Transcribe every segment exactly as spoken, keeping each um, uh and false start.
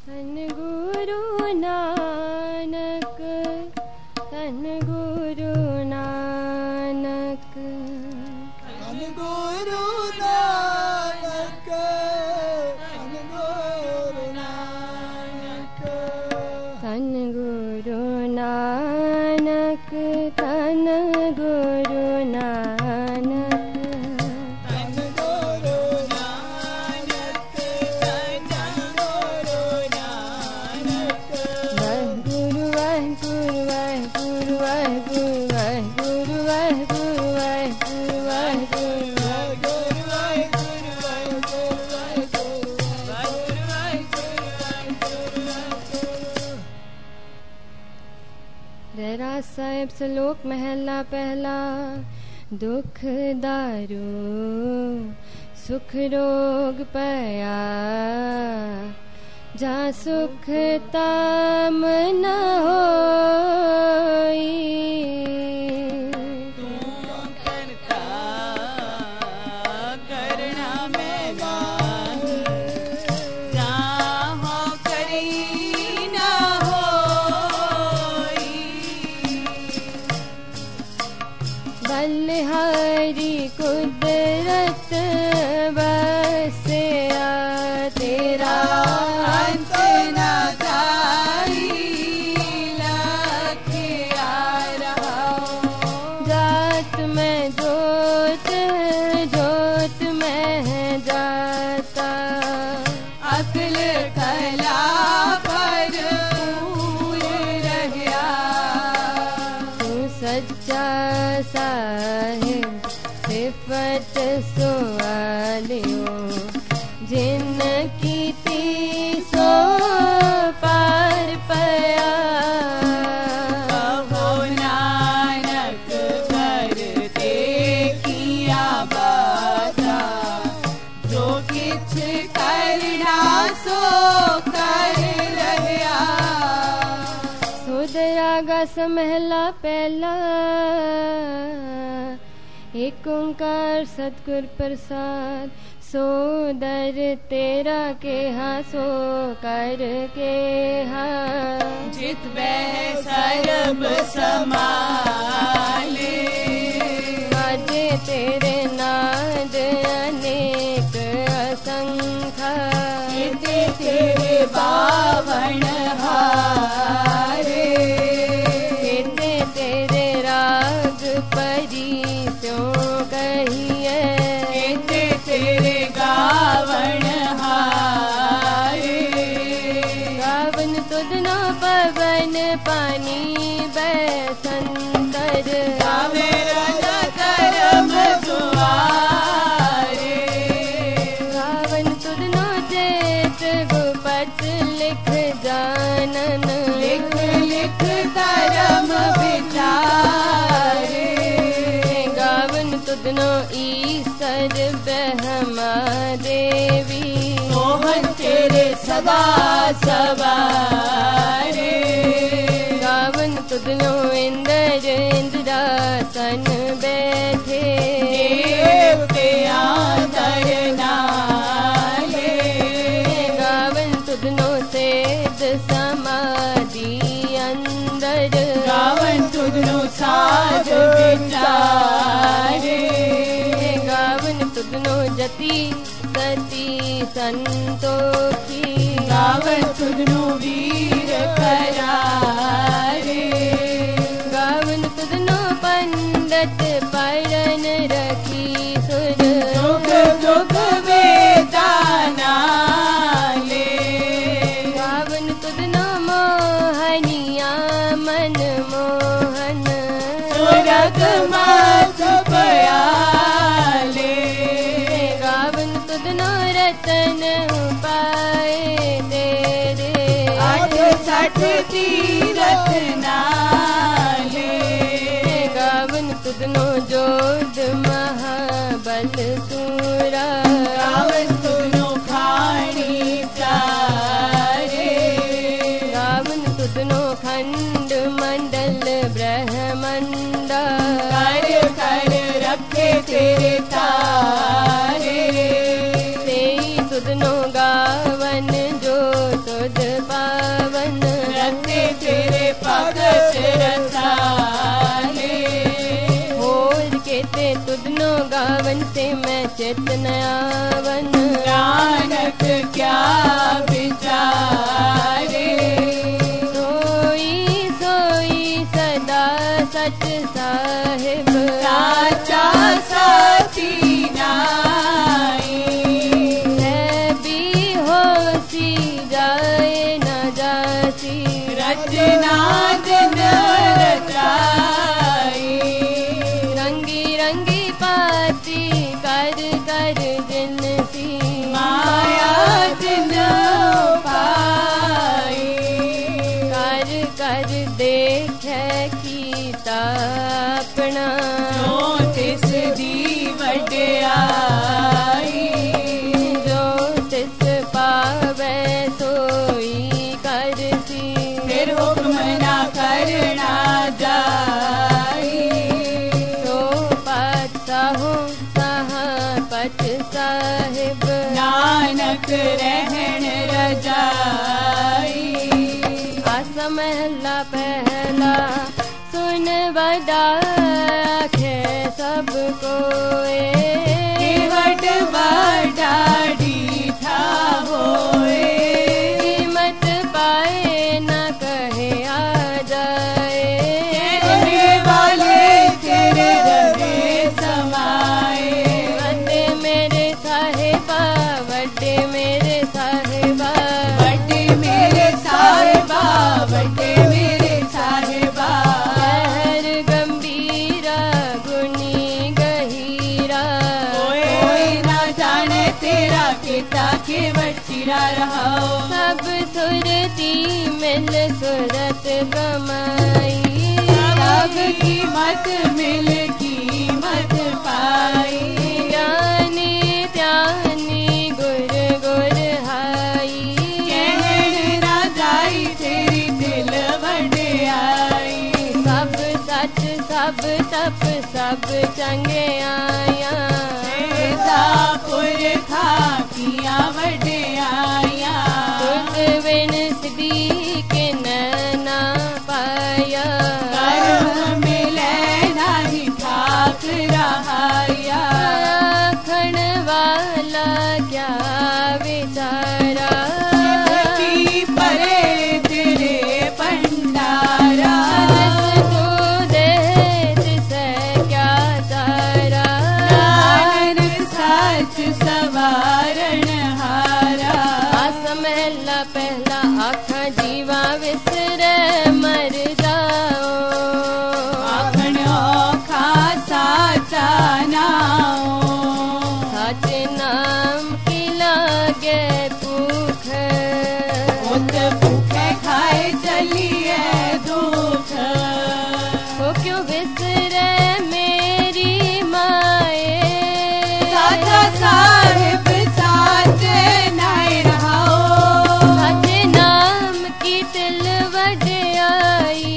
धन गुरु नानक, धन गुरु नानक, धन गुरु नानक, धन गुरु नानक, धन गुरु नानक, धन गुरु नानक, धन गुरु नानक, धन गुरु नानक। वाहिगुरु वाहिगुरु वाहिगुरु वाहिगुरु वाहिगुरु वाहिगुरु वाहिगुरु रहरा साहिब श्लोक महला पहला। दुख दारू सुख रोग पया, जा सुख ताम न होई। तू करता करना मैं गाही, चाहो करी ना होई। बलिहारी कुदरत बसया, तेरा अंत न जाई लखिया रहो। जात में जोत जोत में जाता, अकल कला पर पूर रहया। तू सच्चा साहिब सिफत सुवालियो, जिन कीती सो पार पया। कहो नानक करते किया बाता, जो किछ करना सो कर रहया। सुदरागा समहला पहला। एक ओंकार सतगुर प्रसाद, सो दर तेरा के हाँ सो कर के हाँ। जित वह सरब समाले, बाजे तेरे नाद अनेक असंख्य। इते तेरे बावण हारे, इते तेरे राग परी त्यों कहिए। इते तेरे गावण हारे। गावन तुदनो पवन पानी बैसंतर, गावे रज करम दुआरे। गावन तुदनो चेत गुपत लिख जानन। लिख लिख धर्म विचारे। गावन तुदनो ईश्वर ब्रह्मा देवी। मोहन तेरे सदा सवारे। गावन तुदनो इंद्र इंद्रासन बैठे। देवते आदर नाले। गावन तुदनो सेद समाधि अंदर। गावन तुदनो साध विचारे। गावन तुदनो जति सती संतोषी। गावन तुदनो वीर करारे। गावन तुदनो पंडित पढ़न रखी सुर। जुग जुग वेदाना ले। गावन तुदनो मोहनिया मन मोहन। सुरग मत पयाले। गावन तुदनो रतन पाए तेरे। आठ सठ तीरथ नाले। गावन तुदनो जोध महाबल सूरा। गावन तुदनो खानी चारे। गावन तुदनो खंड मंडल ब्रह्मंडा। कर कर रखे तेरे तारे। तेई तुदनो गावन जो तुद आवन से मैं चित न आवन। नानक क्या विचारे, सोई सोई सदा सच साहिब। साचा साची नाई, है भी होसी जाए न जासी। रचना जिन रचाई, रंगी रंगी पाती कर कर जिनसी। माया जिन पाई, कर कर देखे कीता अपना। जो तिस दी वड्याई, जो तिस पावे सोई करसी। फिर हुक्म ना करना जाई। तो पता हो सहा पत साहिब। नानक रहन रजाई, आसा महला पहला सुन बड़ा खे सब कोए। केवट बड़ा डीठा होए, कीमत पाए न कहे आ जाए। कहने वाले तेरे रवे समाए। वड्डे मेरे साहिबा, वड्डे मेरे साहिबा। बड़े मेरे साहिबा, बड़े मेरे साहिबा। शहर गंभीरा गुनी गहीरा। कोई ना जाने तेरा किता केवट चिरा रहाओ। सब सुरती मिल सुरत गमाई। सब कीमत मिल कीमत पाई। ज्ञानी ध्यानी गुर गुर हाई। कहन ना जाई तेरी दिल वड्याई। सब सच सब तप सब चंगे आया। तेरा पुरखा किया वड्याया। तुझ बिन सिद्दीक़ न पाया। कर्म मिले नाही ठाक रहाया। आखण वाला क्या विचारा। की परे तेरे भंडारा। तू दे तिसे क्या तारा। नानक सच सवारण हारा। आस महला पहला आखा जीवा विसरे मर जाओ। आखण औखा साचा नाओ। साचे नाम की लागे भूख। उत भूखे खाए चलिए दुख। हो क्यों विसरे मेरी माए। साचा साहिब साचे नाय रहाओ। साचे नाम की तिल वड्याई।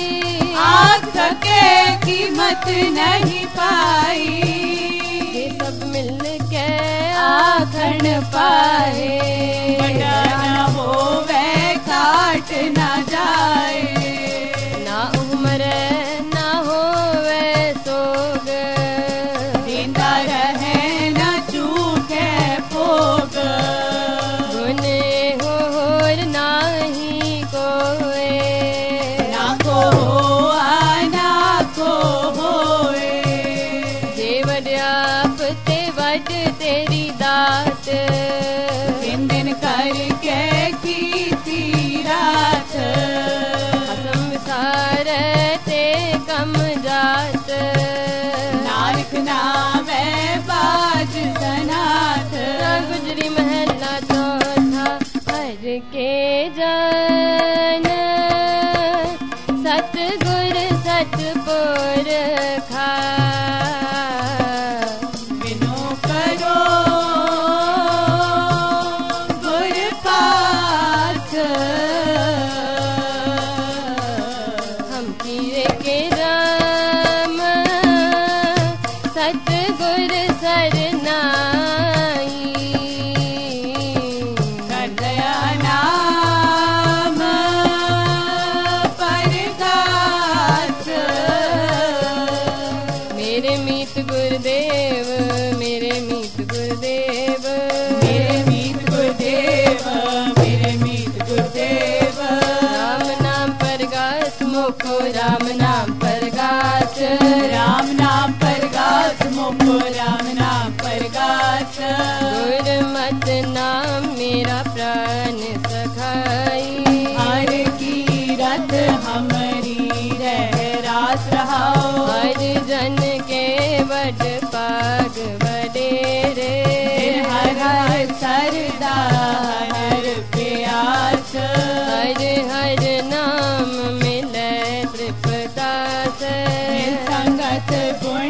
आख के कीमत नहीं पाई। ये सब मिल के आखण पाए। बड़ा न होवे काट न जाए। ना उम्र ना होवे सोग। जिंदा रहे न चूके भोग। गुने होर नाही कोए। ना को होआ ना को होए। जे वड्याप ते वड तेरी दात। दिन दिन करके कीती रात। हसम विसार ते कम जात। नानक नामे बाज सनाथ। ना गुजरी महला चौथा हर के जान। सतगुर सतपुर खा। बिनु करो गुर पाठ। हम किए के राम सतगुर सरनाई। कर दया नाथ प्राण सखाई। हर की रत हमरी रह रास रहाओ। हर जन के बड़ पाग वडेरे। हर हर सरदा हर प्यास। हर हर नाम मिले तृपदास। संगत गुण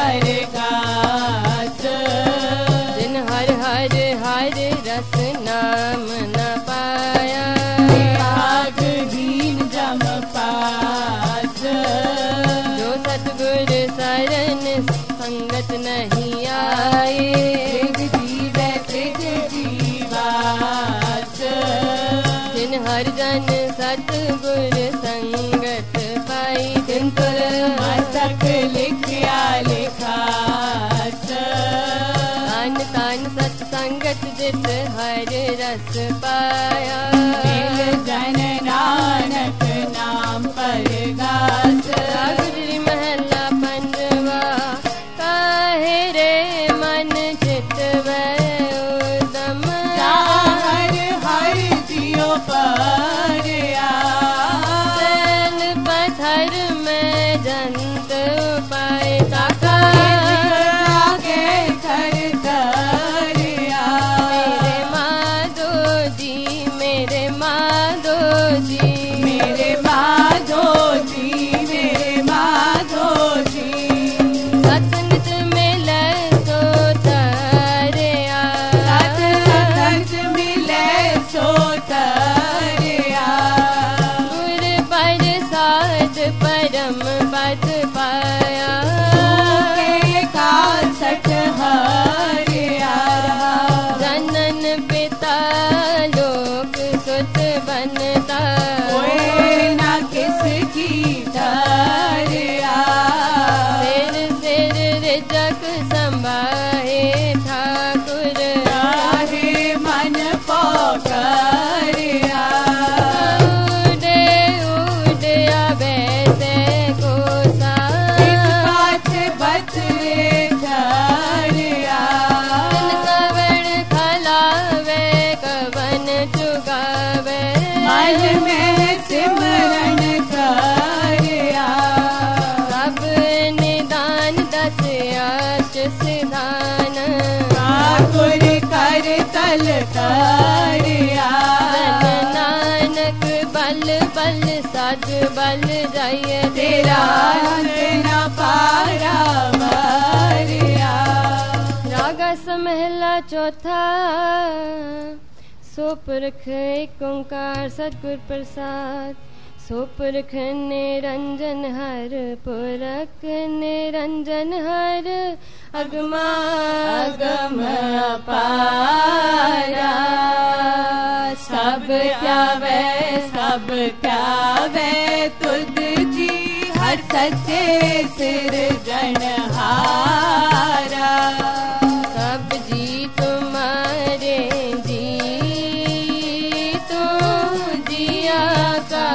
परगास। जिन हर हर हर रस नाम न पाया। त्याग दीन जम पास। जो सतगुर शरण संगत नहीं आए। त्रिग जीवै त्रिग जीवास। जिन हर जन सतगुर संगत पाई। तिन तुर मस्तक लिखिया लिखास। तान तान सत्संगत जित हर रस पाया। मिल जन नानक नाम परगास। गुजरी महला पंजवा काहे रे मन चितवै उदम। हर हर जियो परया। चैन पत्थर में जंत पाए। ताका आगे थर थरिया। मेरे माधो जी मेरे माधो जी। मेरे माधो जी मेरे माधो जी। सतनित मिले सो तरिया। सतसंग मिले सो तरिया। गुर प्रसाद परम पद पाया। के का सठ हरिया। जनन पिता लोक सुत बनता। कोई ना किसकी धरिया। सिर सिर रिजक संभाहे ठाकुर। राहे मन पोखरिया। उड़े उड़े आवे से कोसा। इस पाछ बचरे धरिया। कवन खलावे कवन चुगावे। मन में सिमरन करिया। सब निदान दस आशीष दान। ठाकुर कर तल करिया। धन नानक बल बल सद बल जाइए तेरा अंत न पारा मरिया। रागा समहला चौथा। सो पुरख एक ओंकार सतगुर प्रसाद। सो पुरख निरंजन हर पुरख निरंजन हर अगमा अगम अपारा। सब त्यावे सब त्यावे तुद जी। हर सच्चे सिर जनहारा। सब जी तुम्हारे जी तुम जिया का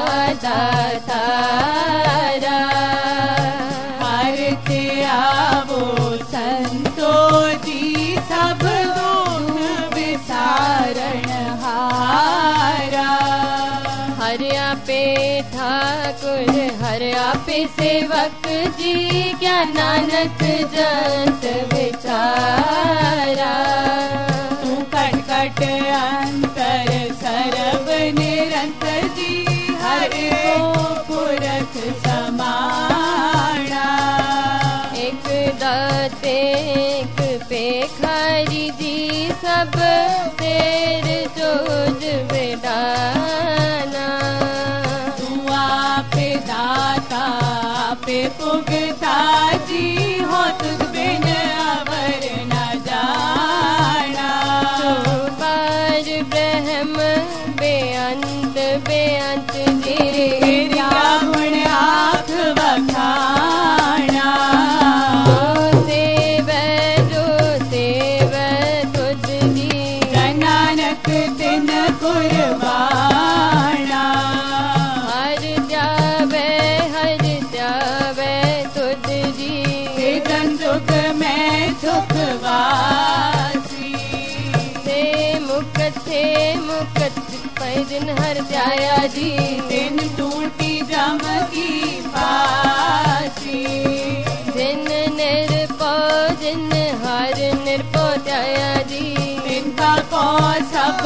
दातारा। हर त्यावो संतो जी। सब गुण विसारण हारा। हरिया पे ठाकुर हरिया पे सेवक जी। क्या नानक जंत विचारा। तू कट कट अंतर सरब निरंतर जी। हर को पुरख समाना। एक दाते एक पेखारी जी। सब तेर जोज बेडाना। तू आप दाता पे पुगता जी। हो तुझ बिन अवर न जाना। पार ब्रह्म बेअंत बेअंत जी। गिरिया गुण आँख बखाना। जो सेवै जो सेवै तुझ जी। नानक तिन कुर्बाना। हर जावे हर जावे तुझ जी। चेतन सुख में सुख वासी। से मुक्त थे मुकत पै दिन हर त्याया जी दिन टूटी जम की फांसी जिन निरपो जिन हर निरपो त्याया जी तिनका को सब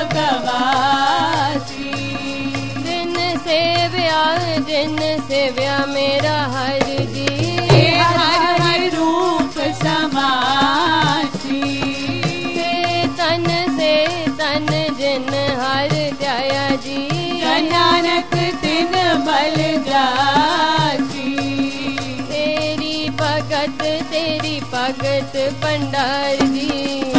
गवासी जिन सेव्या जिन सेव्या मेरा हर जी हर हर रूप समासी से तन से तन जिन हर त्याया जी नानक तिन बल जासी तेरी भगत तेरी भगत भंडार जी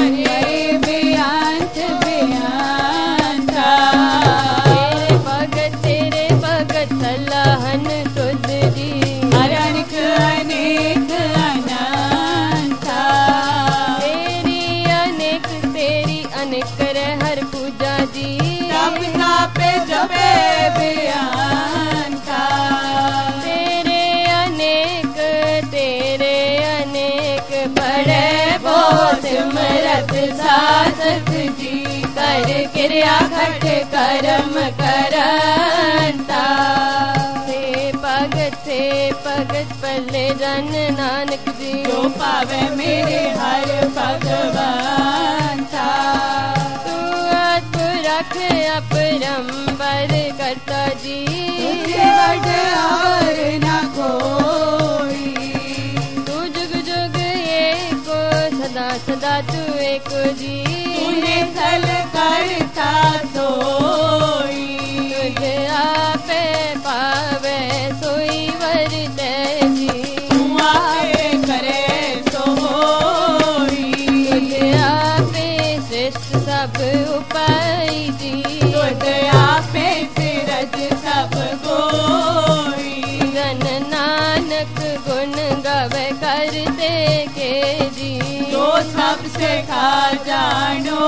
बेअंत बेअंता तेरे भगत तेरे भगत सलाहन तुझ जी अनेक अनेक अनंता तेरी अनेक तेरी अनेक करे हर पूजा जी तब तापे जबे बेअंता तेरे अनेक तेरे अनेक बड़े बहुत सिमरत सासत जी कर क्रिया खट करम करंता से भगत से भगत पल्ले जन नानक जी जो पावे मेरे हर भगवंता तू आत्म रख अपरंबर करता जी तुझे बड़ और न कोई तू जुग जुग एको सदा सदा तू एक जी तूने सल करता सोई तुझे आपे पावे सोई वरते जी तू आपे करे तो होई तुझे आपे श्रेष्ठ सब उपाय जी तुझे आपे सिरज सब कोई जन नानक गुण गावे करते के जी जो सबसे खा जानो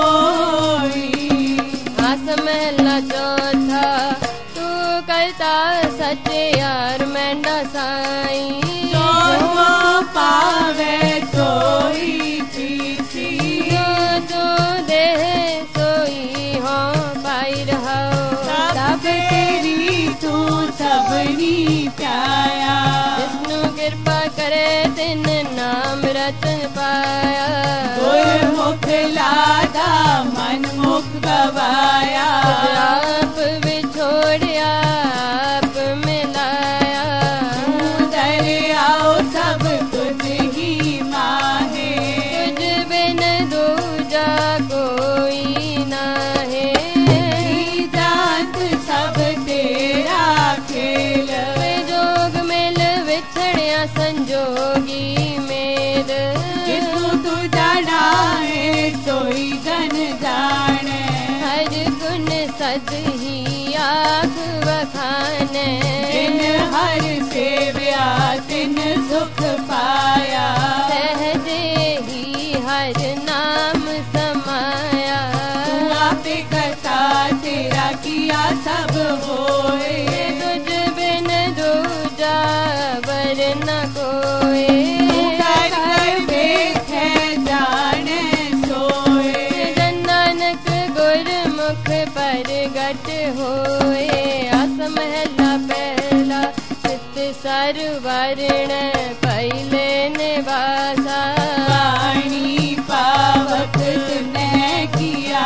आस महला चौथा तू करता सच्चे यार मैंडा साई जो वो पावे सोई पीसी जो जो दे सोई हो पाई रहो सब तेरी तू सबनी प्याया विष्णु कृपा करे तिन नाम रतन पाया गुरमुख लादा मन मुख गवाया आप बिछोड़िया आप मिलाया दरियाओ सब तुझ ही माहे तुझ बिन दूजा कोई ना है जात सब तेरा खेल जोग मिल विछड़िया संजोगी मेर जिसको तू जाना है सोई जन जाने हर गुण सद ही आख बखाने जिन हर सेव्या तिन सुख पाया सहजे ही हर नाम समाया तू आपे करता तेरा किया सब होए तुझ बिन दूजा बर न कोई कर कर देखे जाने सोए नानक गुरमुख पर गट होए आस महला पहला चित सर वर्ण पहले निवासा वाणी पावक तुने किया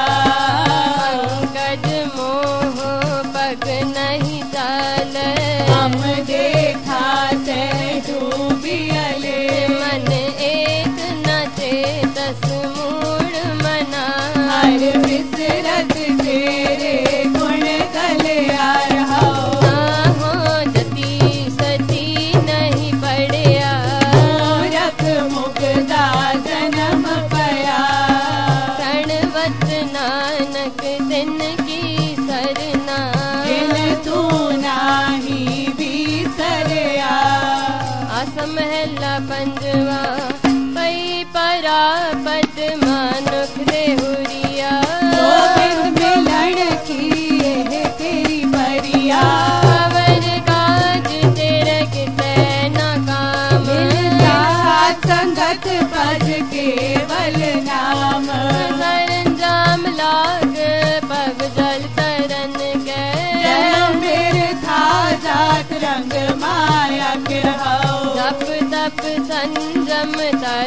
पंकज मोह पग नहीं चाल हम देखा ते डूबियले मन एक न चेतस मूड मना हर विसरत तेरे गुण गले आ रहा ना हो जती सती नहीं पड़िया रख मुगदा जन्म पया प्रणवत नानक दिन की सरना दिल तू नाही बिसरया आस महला पंजवा पई परापत मानुख देहुरिया गोविंद मिलन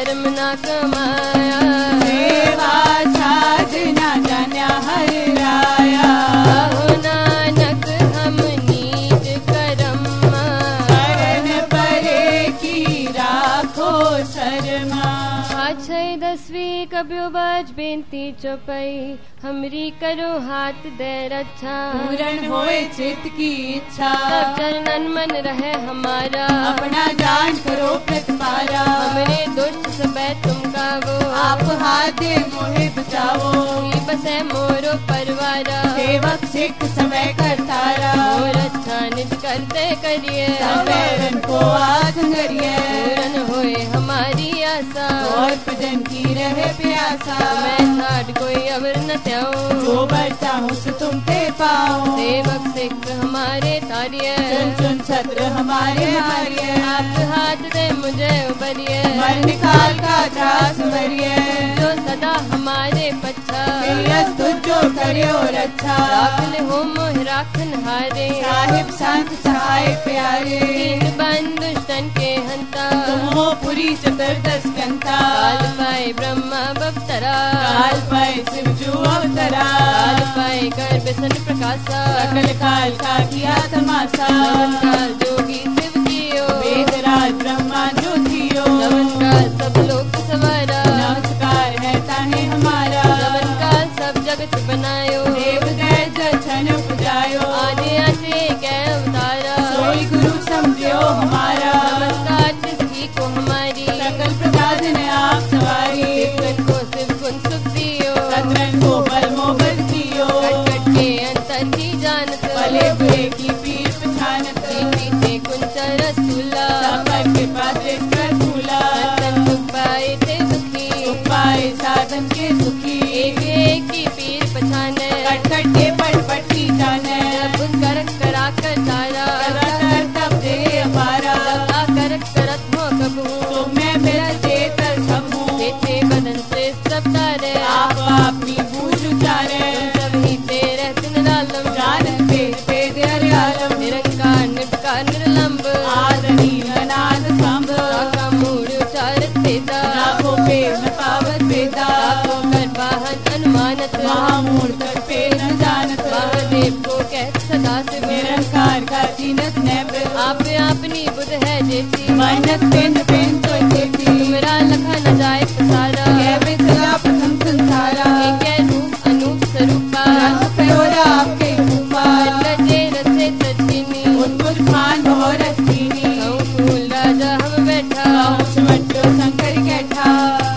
धर्म ना कमाया। सेवा साधना जान्या हर राया। कहो नानक हम नीच करम, शरण परे की राखो शर्मा। छय दसवीं कब्यो बाज बेनती चौपाई, हमरी करो हाथ दे रक्षा। पूर्ण होए चित्त की इच्छा, तब चरणन मन रहे हमारा। अपना जान करो प्रतिपारा। हमरे दुष्ट सबे तुम गावो, आप हाथ दे मोहे बचाओ। ही बसे मोरो परवारा। सेवक सिख समय करतारा। मोर अच्छा निज करते करिए, सबैरन को आधंगरिए। पूर्ण होए हमारी आशा, और भजन की रहे प्यासा। मैं छाड़ कोई अवर न त्याऊं, जो बढ़ता हूँ सो तुम ते पाओ। सेवक सिख हमारे तारिये, चुन चुन छत्र हमारे मारिये। आप हाथ दे मुझे उबरिए, मर निकाल का त्रास भरिये। जो सदा हमारे पच्छा। प्रियस तुझ जो करियो रक्षा। राखल हो मोह राखन हारे, साहिब संत सहाय प्यारे। दीन बंधु दुष्टन के हंता, तुम हो पुरी चतुर्दश कंता। काल पाए ब्रह्मा बप्तरा, काल पाए शिव जो अवतरा। काल पाए कर बिसन प्रकाशा, सकल काल का किया तमाशा। काल जोगी शिव जियो, वेद राज ब्रह्मा जो थियो। काल सब लोक सवारा, नमस्कार है ताहे हमारा। काल सब जगत बनायो, देव गए जन पुजायो। आदि आते कै अवतारा, सोई गुरु समझो हमारा। नमस्कार जिसकी को हमारी, सकल प्रसाद ने आप सवारी। शिवगन को शिव गुण सुख दियो, सतरन को बल मोबल दियो। कट कट के अंतर की जानत, भले बुरे की पीर पछानत। से कुंचर रसूला, सब के पास कर फूला। तन दुख पाए थे दुखी, सुख पाए साधन के सुखी। एक एक की पीर पछाने, कट कट के पट पट की जाने। सब कर करा कर तारा, कर कर तब दे अपारा। आ कर करत हो कबू, तुम मैं मेरा देतर सब हूँ। देते बदन से सब तारे, आप अपनी बूझ उचारे। सब ही तेरे दिन रालम, जानत वेद वेद हर आलम। निरंकार निष्कार निर्लंब, आदनी अनाद संभ। का मूड उचारत वेदा, राखो पे न पावत वेदा। राखो कर वाहन अनुमानत, महामूल कर पे न जानत। महादेव को कह सदा शिव, निरंकार का जीनत नैब। आप अपनी बुध है जैसी, मानत पेन पेन तो देती। तुमरा लखा न जाए पसारा, कहवे सदा प्रथम संसारा। एक रूप अनूप स्वरूपा, रंग प्योरा आपके रूपा। रजे रसे सचिनी, उद्भुत खान बहुत रसीनी। कहूँ फूल राजा हम बैठा, समटो शंकर कैठा।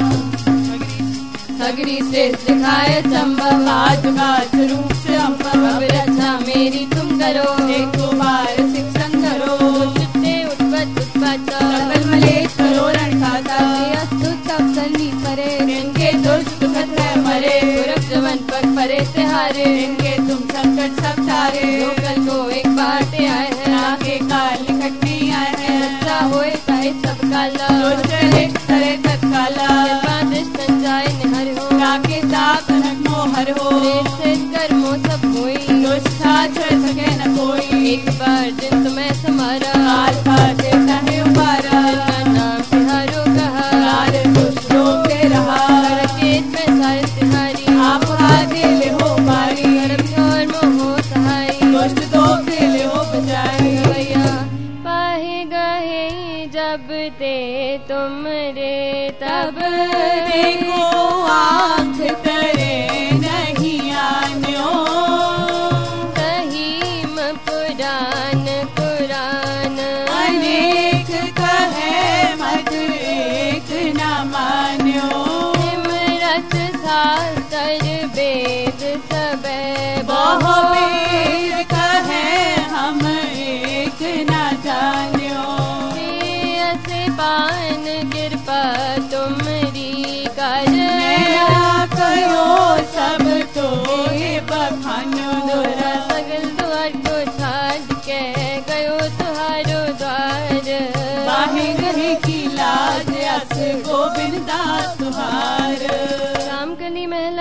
सगरी से सिखाए संभव, आज बात रूप से अम्बा। अब रक्षा मेरी तुम करो, एक दो बार शिक्षण करो। छुट्टे उत्पत उत्पाचा, सकल मलेश करो रण खाता। अस्तुत सब सन्नी परे, इनके दुष्ट दुखत है मरे। पुरख जवन पग परे से हारे, इनके तुम संकट सब तारे। लोकल को एक बाटे आए हैं, आगे काल निकट नहीं आए हैं। अच्छा होए चाहे सब काला, दुष्ट लिख करे तत्काला। दृष्ट संचाय निहर हो, काके साप नक मोहर हो। प्रेम से कर्मो सब होई, दुष्ट साथ छोड़ सके न कोई। एक बार जिन तुम्हें समारा, काल का देवता है उबारा। जिनका नाम तिहारो कहा, काल दुष्ट लोग दे रहा। करकेत में सारे तिहारी, आप हाथे ले हो बारी। कर्म और मोह सहाय, दुष्ट तो दे ले हो बचाई। गया पाहे गहे जब ते तुम रे, तब देखो आँख तरे नहीं आन्यो। कहीम पुराण कुरान, अनेक कहे मत एक न मान्यो। सिमरत शास्त्र वेद सबे, बहु वेद कहे हम एक न जान्यो। पान कृपा तुमरी कर, मेरा कयो सब तो ये बखानो। दोरा सगल द्वार को छाड़ के गयो तुहारो द्वार, बाहे गहे की लाज अस गोविंद दास तुहार। राम कली महला तीज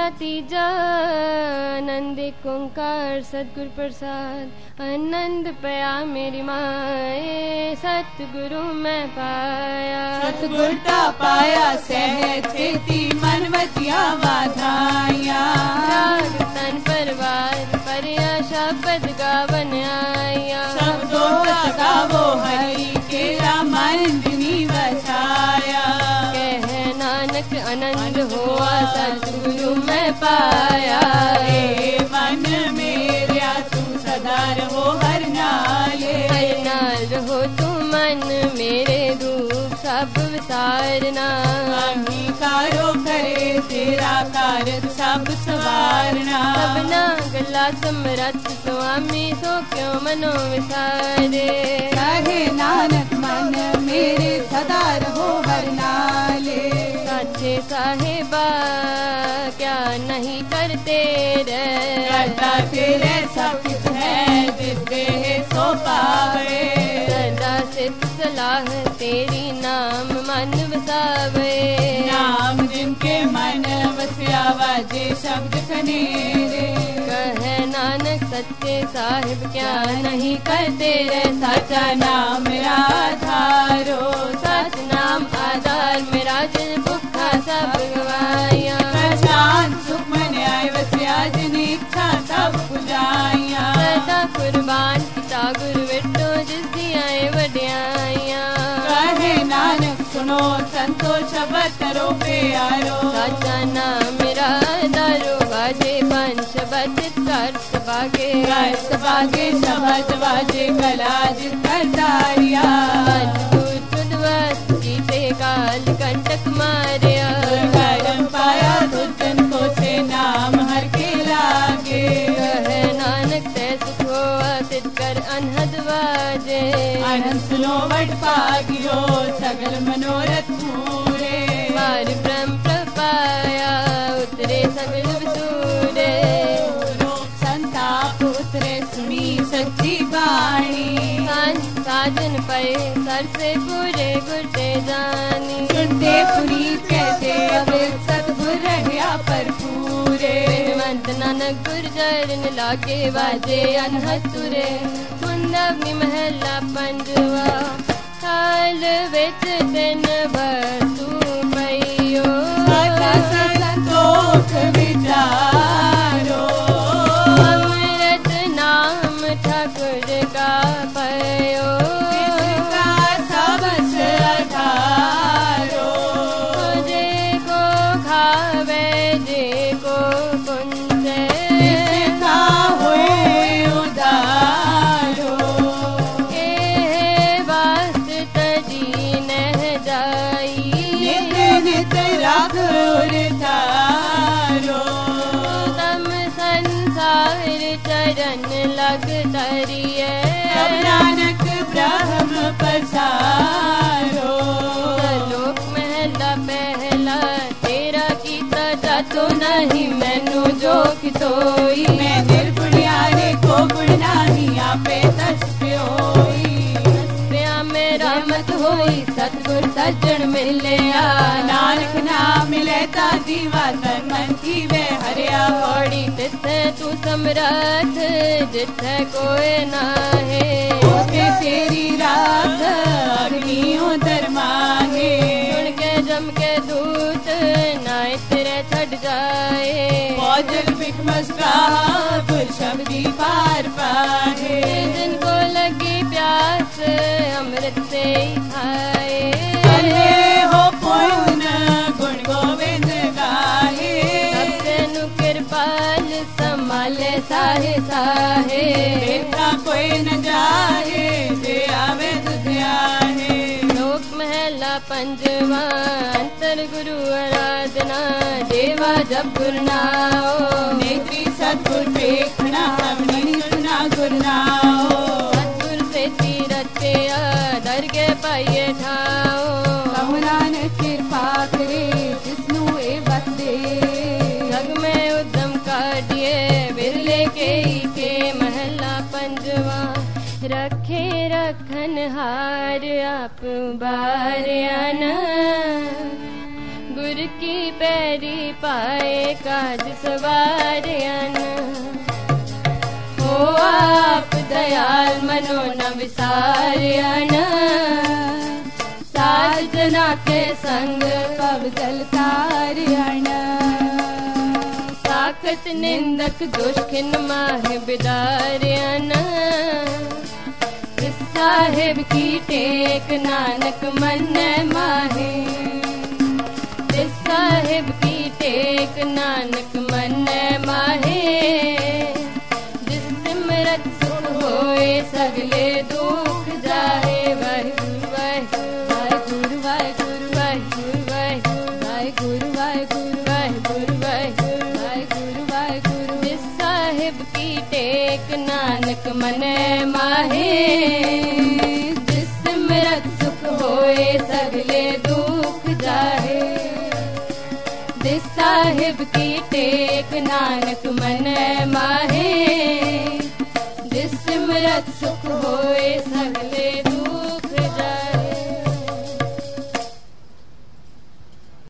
तीजा आनंद ओंकार सतगुर प्रसाद आनंद पया मेरी माए सतगुरु मैं पाया सतगुर ता पाया सहज चेती मन वतिया वाधाया राग तन परवार परिया शब्द गावन आया शब्दों का गावो हरि केरा मन जिनी वसाया कह नानक आनंद हुआ सतगुरु मैं पाया ए मन मेरा तू सदा रहो हर नाले हर नाल रहो तू मन मेरे रूप सब विसारना अंगीकारो करे तेरा कारज सब सवारना सबना गला समरथ स्वामी सो क्यों मनो विसारे कहे नानक मन मेरे सदा रहो हर नाले साचे साहिबा क्या नहीं करते रे करता तेरे सब कुछ है जिसके सो पावे सदा सिद्ध सलाह तेरी नाम मन वसावे नाम जिनके मन वस्या वाजे शब्द कनेरे कहे नानक सच्चे साहिब क्या नहीं करते रे सचा नाम मेरा आधारो सच नाम आधार मेरा दिल भुखा सब गवाया पहचान सुख मन आए वस्या जिन इच्छा सब पुजाइया सदा कुर्बान पिता गुरु विटो जिस दियाए वड्याइया कहे नानक सुनो संतो शब्द करो प्यारो साचा नाम मेरा दारो बाजे पंच बचित कर सबागे कर बागे शब्द बाजे कला जिस करतारिया जीते काल कंटक मारिया करम पाया तुझन को से नाम हर के लागे कहे नानक ते सुख होआ तित कर अनहद वाजे आनंद सुनो वट पागियो सगल मनोरथ पूरे मार ब्रह्म प्रपाया उतरे सगल विसूरे संताप उतरे सुनी सच्ची बाणी साजन पे सर से पूरे गुटे जानी सुनते पुरी कहते अब सतगुर रहया पर पूरे मंत नानक गुरजरन लागे बाजे अनहद तुरे मुंदवनी महला पंजवा हाल विच दिन भर तू पइयो संतोष विचारो अमृत नाम ठाकुर का पयो इसका सबस आधारो जे को खावे जे को कुंजे इसका होए उदारो ए वास्त तजी नह जाई नित नित राग उतारो तम संसार चरण लग तरिए सब नानक ब्रह्म पसारो लोक महला पहला तेरा कीता जातो नहीं मैनू जो कितोई मैं निर्गुणियारे को गुण नाही आपे तस प्योई प्या मेरा मत होई सतगुर सज्जन मिलिया नानक नाम मिले ता दीवा तन मन की वे हरिया पौड़ी तिथे तू समरथ जिथे कोई नाहे ओके तेरी रात अग्नियों दरमाहे सुन के जम के दूत नाय तेरे छड़ जाए मौजल बिकमस का गुर शब्दी पार पाहे जिनको लगी प्यास अमृत से ही खाए अरे हो पुण्य गुण गोविंद गाहे सबसे नु कृपाल संभाले साहे साहे बेटा कोई न जाहे जे आवे दुधियाहे लोक महला पंजवा अंतर गुरु आराधना देवा जब गुरनाओ नेत्री सतगुर देखना हमने सुना गुरनाओ सतगुर से तीरते दर के पाइए ठाओ कमुनान कृपा करे जिसनु ए बंदे जग में उद्यम काटिए बिरले के ही के महला पंजवा रखे रखन हार आप बारियाना गुर की पैरी पाए काज सवारयन। हो आप दयाल मनो न विसारयन। साजना के संग पव जल तारयन। साखत निंदक दुष्खिन माह बिदारयन। साहिब की टेक नानक मन माहे। इस साहिब की टेक नानक मन माहे। जिस सिमरत सुख होए सगले दुख जाए। वाहिगुरु वाहिगुरु वाहिगुरु वाहिगुरु वाहिगुरु वाहिगुरु वाहिगुरु वाहिगुरु वाहिगुरु। जिस साहिब की टेक नानक मन माहे। जिस सिमरत सुख होए सगले दुख जाए। जिस साहिब की टेक नानक मन माहे। जिस सिमरत सुख होए सगले